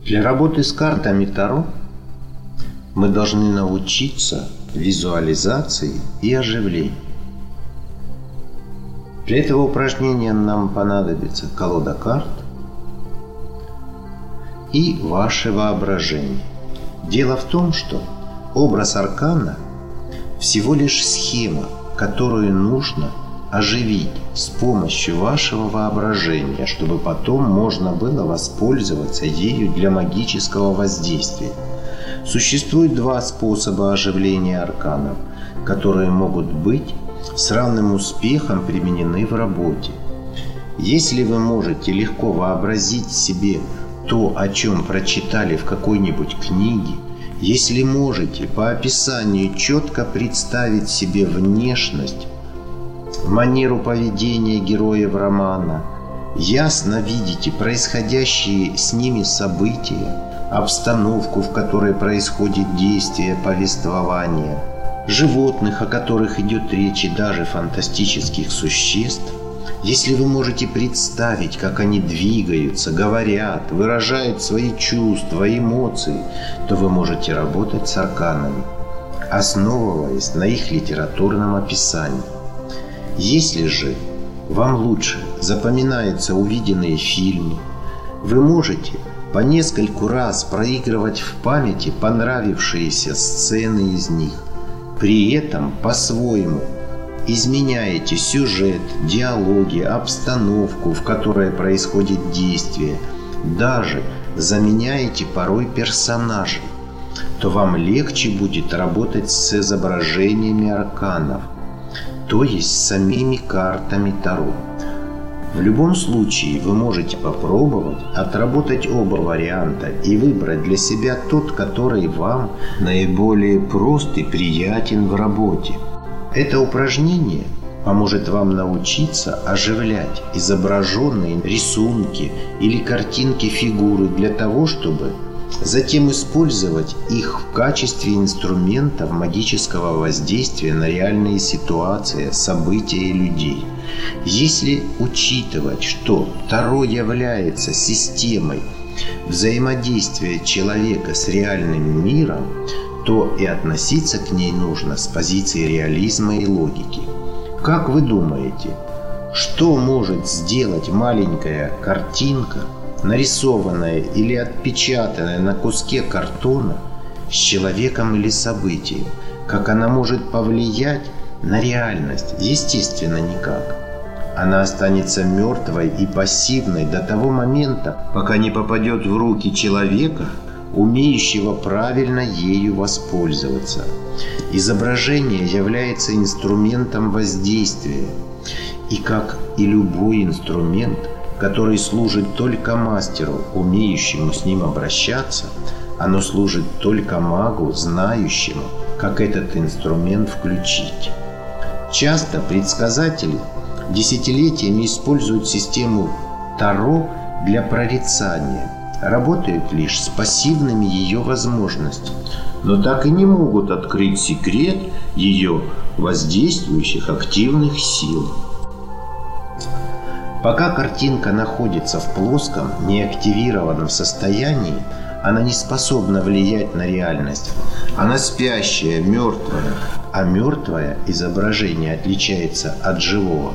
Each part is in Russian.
Для работы с картами Таро мы должны научиться визуализации и оживлению. Для этого упражнения нам понадобится колода карт и ваше воображение. Дело в том, что образ аркана всего лишь схема, которую нужно оживить с помощью вашего воображения, чтобы потом можно было воспользоваться ею для магического воздействия. Существует два способа оживления арканов, которые могут быть с равным успехом применены в работе. Если вы можете легко вообразить себе то, о чем прочитали в какой-нибудь книге, если можете по описанию четко представить себе внешность, манеру поведения героев романа, ясно видите происходящие с ними события, обстановку, в которой происходит действие повествования, животных, о которых идет речь, и даже фантастических существ, если вы можете представить, как они двигаются, говорят, выражают свои чувства, эмоции, то вы можете работать с арканами, основываясь на их литературном описании. Если же вам лучше запоминаются увиденные фильмы, вы можете по нескольку раз проигрывать в памяти понравившиеся сцены из них. При этом по-своему изменяете сюжет, диалоги, обстановку, в которой происходит действие, даже заменяете порой персонажей, то вам легче будет работать с изображениями арканов, то есть с самими картами Таро. В любом случае вы можете попробовать отработать оба варианта и выбрать для себя тот, который вам наиболее прост и приятен в работе. Это упражнение поможет вам научиться оживлять изображенные рисунки или картинки фигуры для того, чтобы затем использовать их в качестве инструментов магического воздействия на реальные ситуации, события и людей. Если учитывать, что Таро является системой взаимодействия человека с реальным миром, то и относиться к ней нужно с позиции реализма и логики. Как вы думаете, что может сделать маленькая картинка, нарисованная или отпечатанная на куске картона, с человеком или событием? Как она может повлиять на реальность? Естественно, никак. Она останется мертвой и пассивной до того момента, пока не попадет в руки человека, умеющего правильно ею воспользоваться. Изображение является инструментом воздействия, и как и любой инструмент, который служит только мастеру, умеющему с ним обращаться, оно служит только магу, знающему, как этот инструмент включить. Часто предсказатели десятилетиями используют систему Таро для прорицания, работают лишь с пассивными ее возможностями, но так и не могут открыть секрет ее воздействующих активных сил. Пока картинка находится в плоском, неактивированном состоянии, она не способна влиять на реальность. Она спящая, мертвая, а мертвое изображение отличается от живого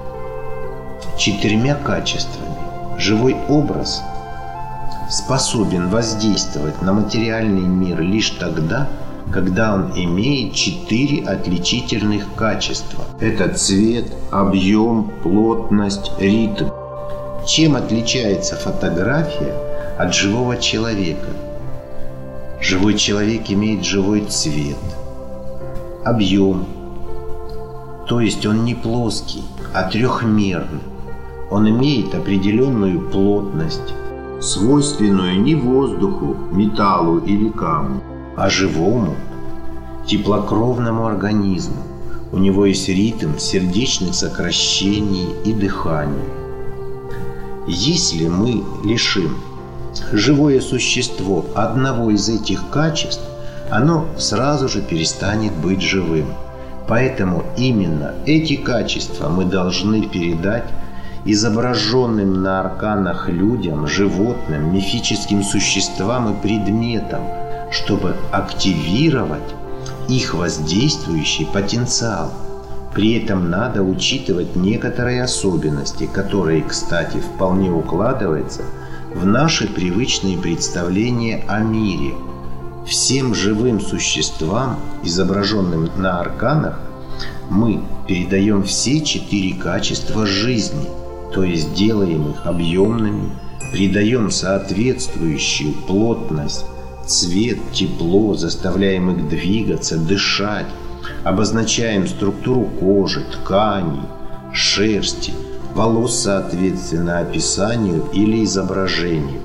4 качествами. Живой образ способен воздействовать на материальный мир лишь тогда, когда он имеет 4 отличительных качества. Это цвет, объем, плотность, ритм. Чем отличается фотография от живого человека? Живой человек имеет живой цвет, объем, то есть он не плоский, а трехмерный. Он имеет определенную плотность, свойственную не воздуху, металлу или камню, а живому, теплокровному организму. У него есть ритм сердечных сокращений и дыхания. Если мы лишим живое существо одного из этих качеств, оно сразу же перестанет быть живым. Поэтому именно эти качества мы должны передать изображенным на арканах людям, животным, мифическим существам и предметам, чтобы активировать их воздействующий потенциал. При этом надо учитывать некоторые особенности, которые, кстати, вполне укладываются в наши привычные представления о мире. Всем живым существам, изображенным на арканах, мы передаем все 4 качества жизни, то есть делаем их объемными, придаем соответствующую плотность, цвет, тепло, заставляем их двигаться, дышать, обозначаем структуру кожи, тканей, шерсти, волос соответственно описанию или изображению.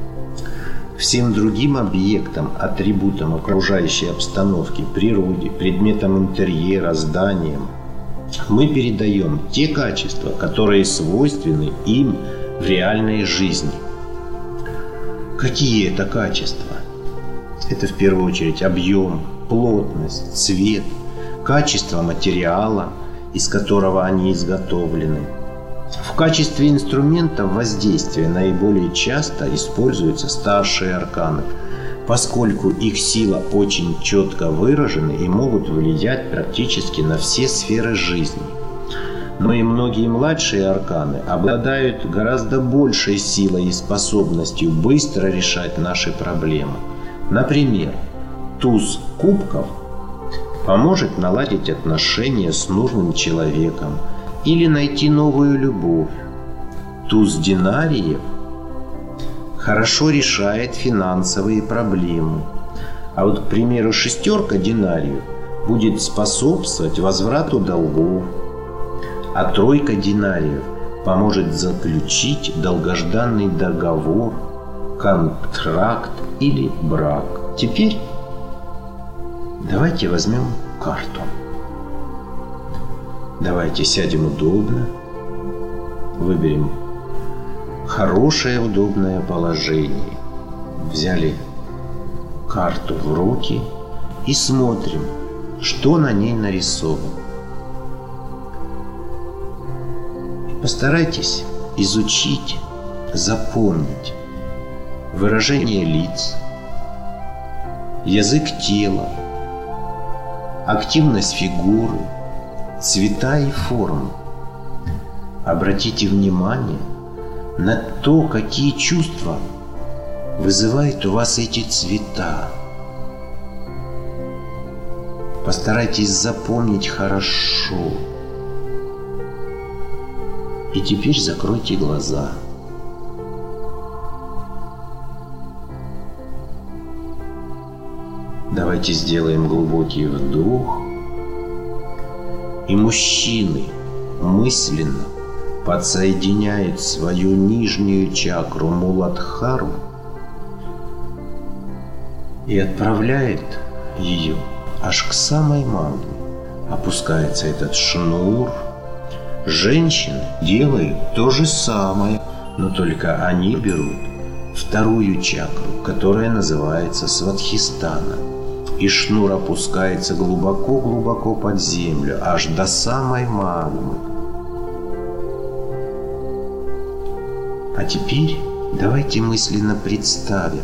Всем другим объектам, атрибутам окружающей обстановки, природе, предметам интерьера, зданиям мы передаем те качества, которые свойственны им в реальной жизни. Какие это качества? Это в первую очередь объем, плотность, цвет, качество материала, из которого они изготовлены. В качестве инструментов воздействия наиболее часто используются старшие арканы, поскольку их сила очень четко выражена и могут влиять практически на все сферы жизни. Но и многие младшие арканы обладают гораздо большей силой и способностью быстро решать наши проблемы. Например, туз кубков поможет наладить отношения с нужным человеком или найти новую любовь. Туз динариев хорошо решает финансовые проблемы. А вот, к примеру, 6 динариев будет способствовать возврату долгов, а 3 динариев поможет заключить долгожданный договор, контракт или брак. Теперь давайте возьмем карту. Давайте сядем удобно, выберем хорошее удобное положение. Взяли карту в руки и смотрим, что на ней нарисовано. Постарайтесь изучить, запомнить выражение лиц, язык тела, активность фигуры, цвета и формы. Обратите внимание на то, какие чувства вызывают у вас эти цвета. Постарайтесь запомнить хорошо. И теперь закройте глаза. Давайте сделаем глубокий вдох. И мужчины мысленно подсоединяют свою нижнюю чакру Муладхару и отправляет ее аж к самой магме. Опускается этот шнур. Женщины делают то же самое, но только они берут вторую чакру, которая называется Свадхистана. И шнур опускается глубоко-глубоко под землю, аж до самой магмы. А теперь давайте мысленно представим,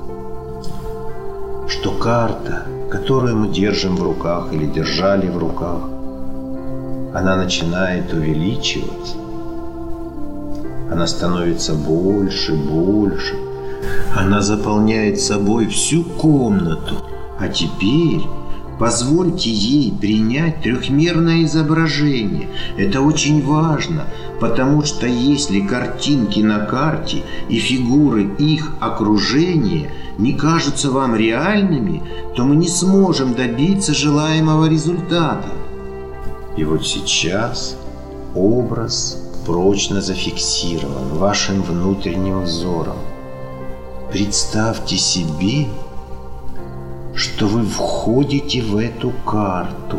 что карта, которую мы держим в руках или держали в руках, она начинает увеличиваться. Она становится больше, больше. Она заполняет собой всю комнату. А теперь позвольте ей принять трехмерное изображение. Это очень важно, потому что если картинки на карте и фигуры их окружения не кажутся вам реальными, то мы не сможем добиться желаемого результата. И вот сейчас образ прочно зафиксирован вашим внутренним взором. Представьте себе, что вы входите в эту карту.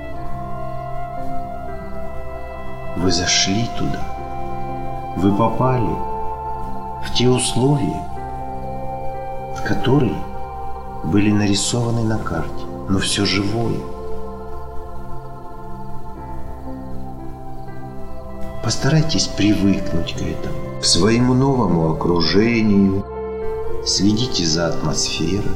Вы зашли туда. Вы попали в те условия, которые были нарисованы на карте, но все живое. Постарайтесь привыкнуть к этому, к своему новому окружению. Следите за атмосферой.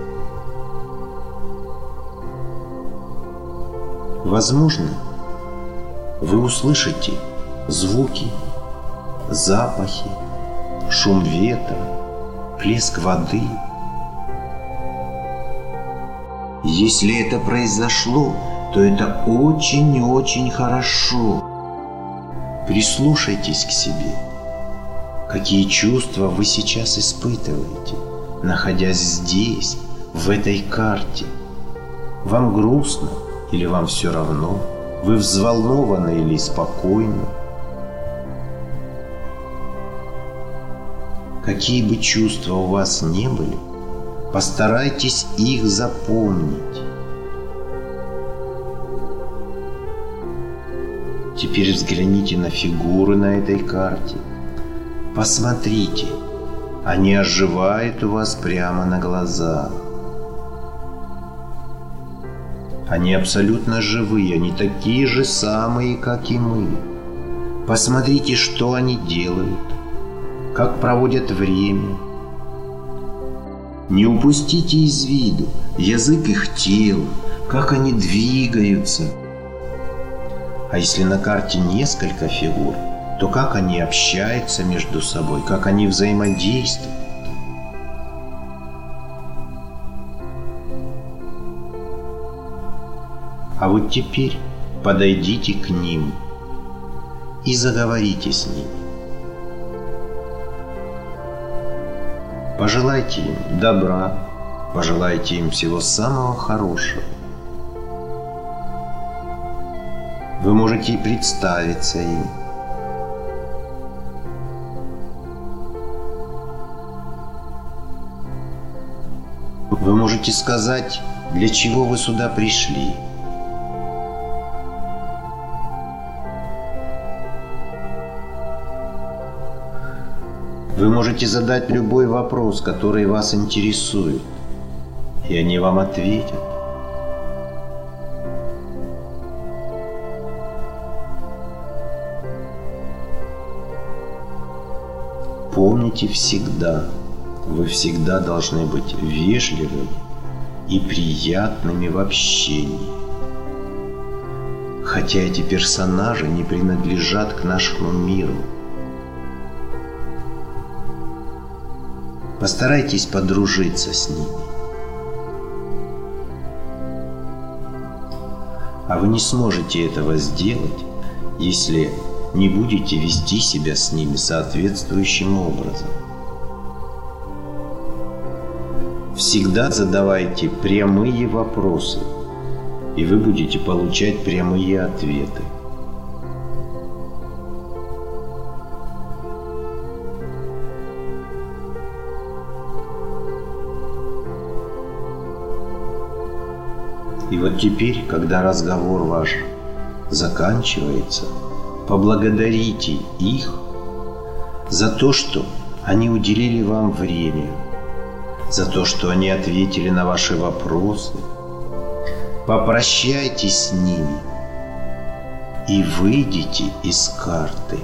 Возможно, вы услышите звуки, запахи, шум ветра, плеск воды. Если это произошло, то это очень-очень хорошо. Прислушайтесь к себе. Какие чувства вы сейчас испытываете, находясь здесь, в этой карте? Вам грустно или вам все равно? Вы взволнованы или спокойны? Какие бы чувства у вас ни были, постарайтесь их запомнить. Теперь взгляните на фигуры на этой карте. Посмотрите, они оживают у вас прямо на глазах. Они абсолютно живые, они такие же самые, как и мы. Посмотрите, что они делают, как проводят время. Не упустите из виду язык их тела, как они двигаются. А если на карте несколько фигур, то как они общаются между собой, как они взаимодействуют. А вот теперь подойдите к ним и заговорите с ними. Пожелайте им добра, пожелайте им всего самого хорошего. Вы можете и представиться им. Вы можете сказать, для чего вы сюда пришли. Вы можете задать любой вопрос, который вас интересует, и они вам ответят. Помните всегда, вы всегда должны быть вежливыми и приятными в общении. Хотя эти персонажи не принадлежат к нашему миру. Постарайтесь подружиться с ними. А вы не сможете этого сделать, если не будете вести себя с ними соответствующим образом. Всегда задавайте прямые вопросы, и вы будете получать прямые ответы. И вот теперь, когда разговор ваш заканчивается, поблагодарите их за то, что они уделили вам время, за то, что они ответили на ваши вопросы. Попрощайтесь с ними и выйдите из карты.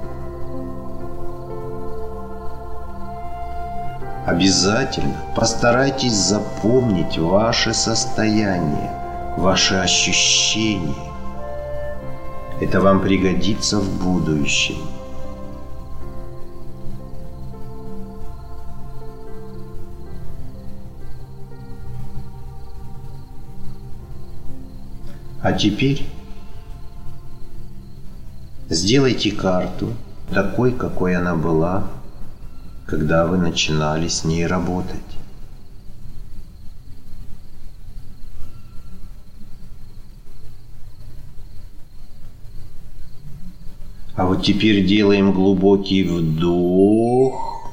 Обязательно постарайтесь запомнить ваше состояние, ваши ощущения. Это вам пригодится в будущем. А теперь сделайте карту такой, какой она была, когда вы начинали с ней работать. А вот теперь делаем глубокий вдох.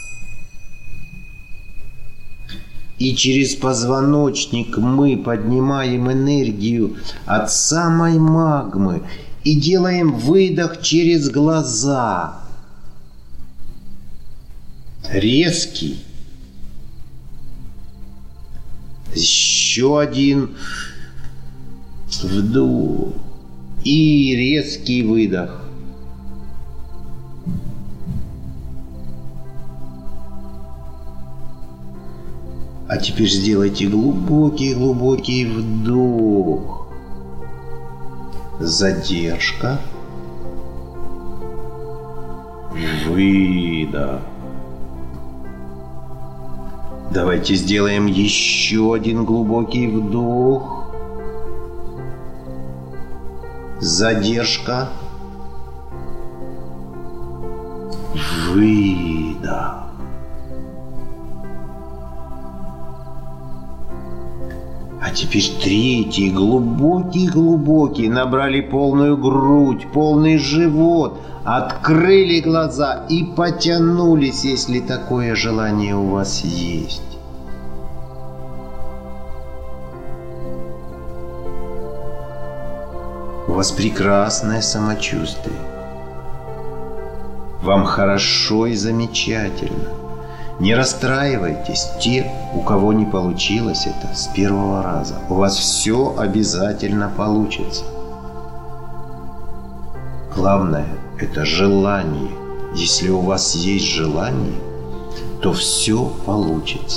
И через позвоночник мы поднимаем энергию от самой магмы и делаем выдох через глаза. Резкий. Еще один вдох и резкий выдох. А теперь сделайте глубокий вдох. Задержка. Выдох. Давайте сделаем еще один глубокий вдох. Задержка. Выдох. А теперь третий, глубокий. Набрали полную грудь, полный живот. Открыли глаза и потянулись, если такое желание у вас есть. У вас прекрасное самочувствие. Вам хорошо и замечательно. Не расстраивайтесь, те, у кого не получилось это с первого раза. У вас все обязательно получится. Главное – это желание. Если у вас есть желание, то все получится.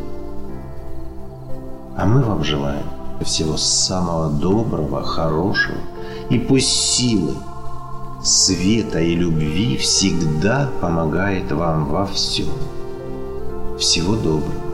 А мы вам желаем всего самого доброго, хорошего. И пусть силы света и любви всегда помогает вам во всем. Всего доброго.